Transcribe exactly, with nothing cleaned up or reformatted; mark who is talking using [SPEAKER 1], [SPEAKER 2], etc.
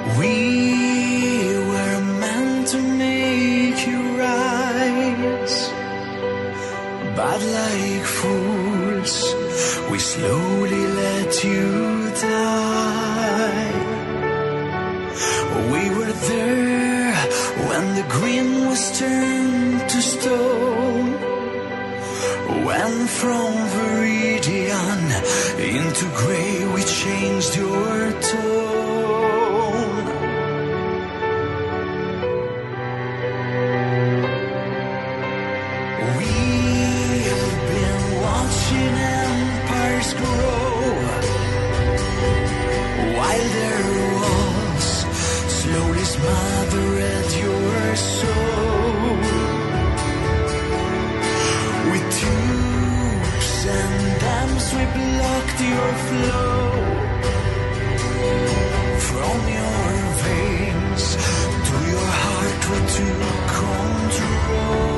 [SPEAKER 1] We were meant to make you rise, but like fools, we slowly let you die. We were there when the green was turned to stone, when from Viridian into grey we changed your tone. We've been watching empires grow, while their walls slowly smothered your soul. With tubes and dams we blocked your flow, from your veins to your heart we took control.